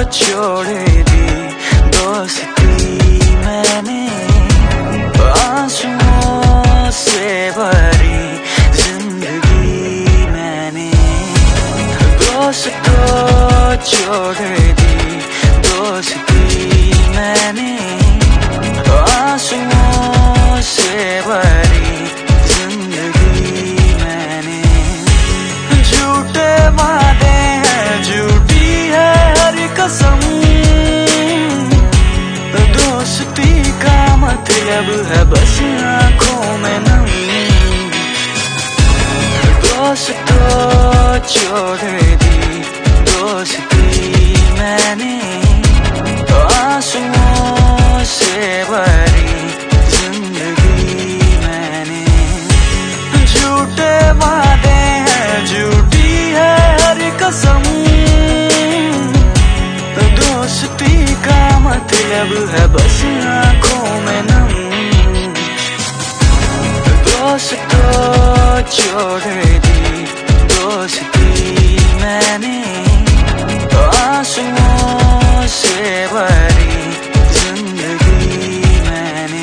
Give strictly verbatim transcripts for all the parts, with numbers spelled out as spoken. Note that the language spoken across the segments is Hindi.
छोड़ दी दोस्ती मैंने, आंसुओं से भरी जिंदगी मैंने। दोस्त को छोड़ दी दोस्ती मैंने, आंसुओं से भरी जिंदगी मैंने। झूठे वादे हैं, झूठी है हर कसम, दोस्ती का मतलब है बस आंखों में नम। दोस्त को छोड़ दी दोस्ती मैंने, आंसुओं से भरी जिंदगी मैंने। झूठे वादे हैं, झूठी है हर कसम, दोस्ती का मतलब है बस आंखों में नम। दोस्त को छोड़ दी दोस्ती मैंने, आंसुओं से भरी जिंदगी मैंने।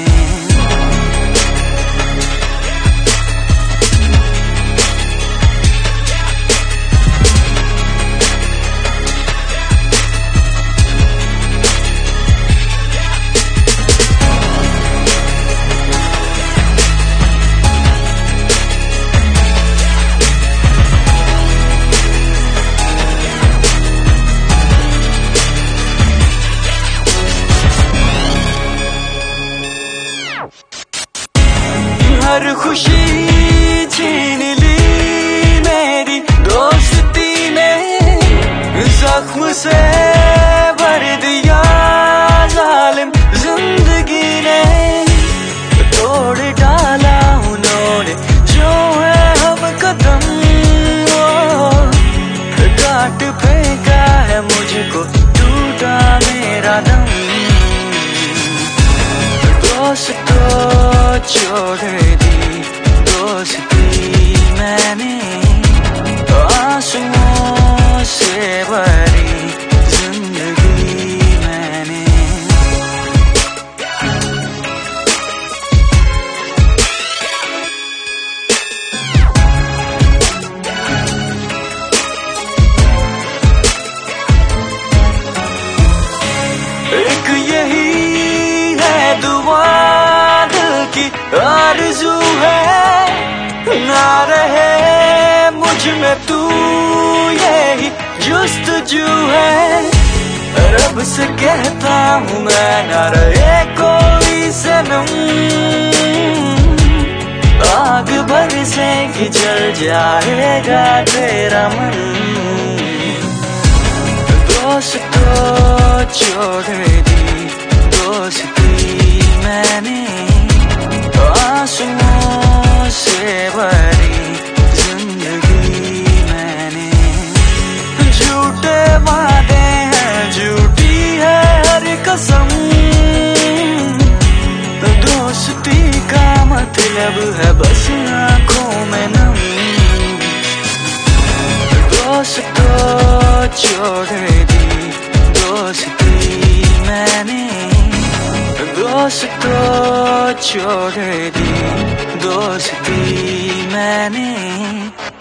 हर खुशी छीन ली मेरी दोस्ती ने, जख्म से भर दिया जालिम जिंदगी ने। तोड़ डाला उन्होंने जो है हम कदम, काट फेंका है मुझको टूटा मेरा दम। दोस्त को छोड़ दी दोस्ती मैंने, आंसुओं से भरी जिंदगी मैंने। एक यही है दुआ की आरज़ू है, ना रहे मुझ में तू यही जुस्तजू है। रब से कहता हूँ मैं ना रहे कोई सनम, आग बरसे कि जल जाएगा तेरा मन। दोस्त को छोड़ दी दोस्ती मैंने, आंसुओं से भरी जिंदगी मैंने। झूठे वादे हैं, झूठी है हर कसम, दोस्ती का मतलब है बस आंखों में नम। दोस्त को छोड़ दी दोस्ती मैंने, दोस्त को छोड़ दी दोस्ती मैंने।